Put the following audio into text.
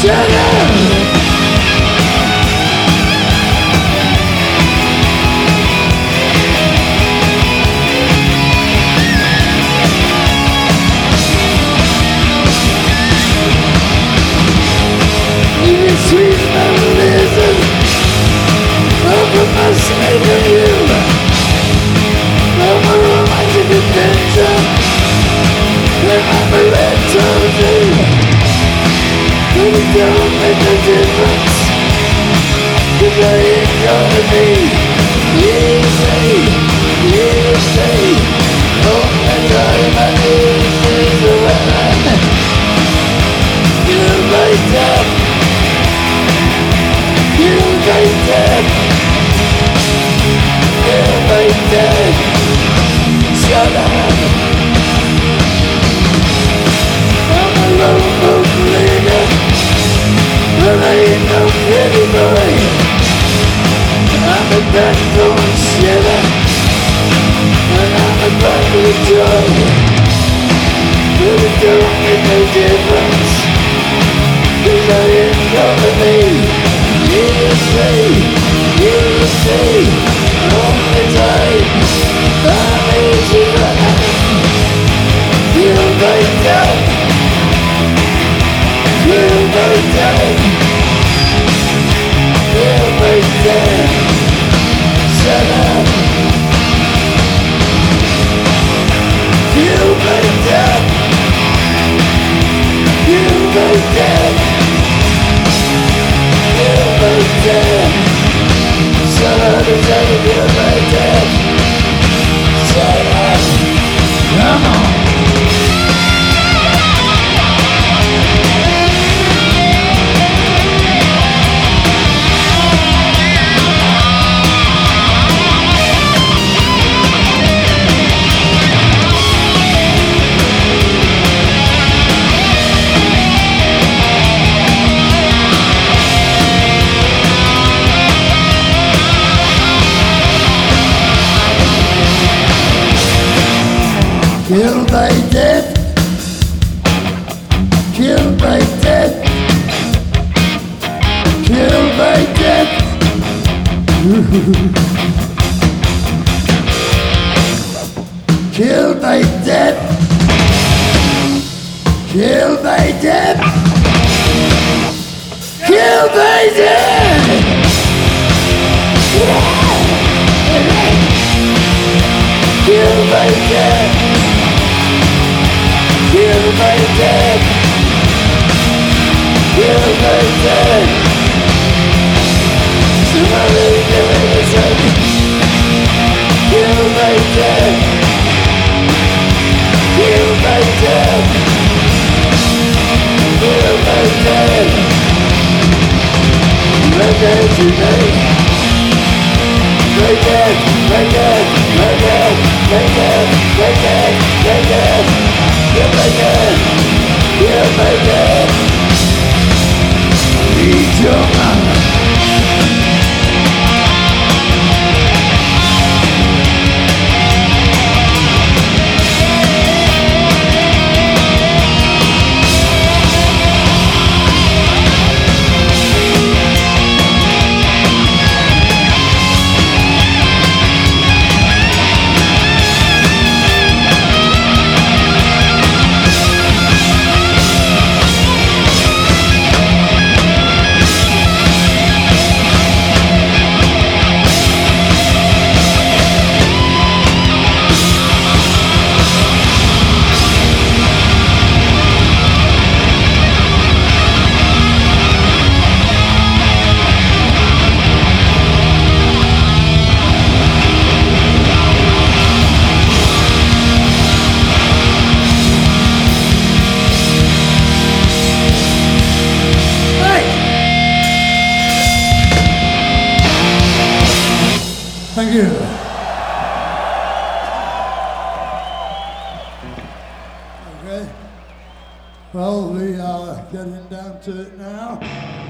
Shut up! Sweet memories of my slave of you, of a romantic adventure, and my parental but it don't make no difference, 'cause I ain't gonna be easy, only time I need is a weapon. You made up. You made dead. You made dead. Shut up. I'm a lone wolf leader, but I ain't no pretty boy. I'm a backbone shiver, and I'm a bundle of joy. But it don't make no difference, 'cause I ain't gonna be. You see, only time that is you run. You make dead. You make dead. You make dead. Shut up. You make dead. You make dead. You make dead. Shut up and tell me you make dead. Shut up. Come on. Killed by death. Killed by death. Killed by death. Killed by death. Killed by death. Killed by death. Killed by death. Killed by death. Killed by death. Somebody give me a second. Killed by death. Killed by death. Killed by death. Right there tonight. Right there, right there, right there, right there, right there, right there. You're my dad. You're my dad. Need your mama. Thank you. Okay. Well, we are getting down to it now.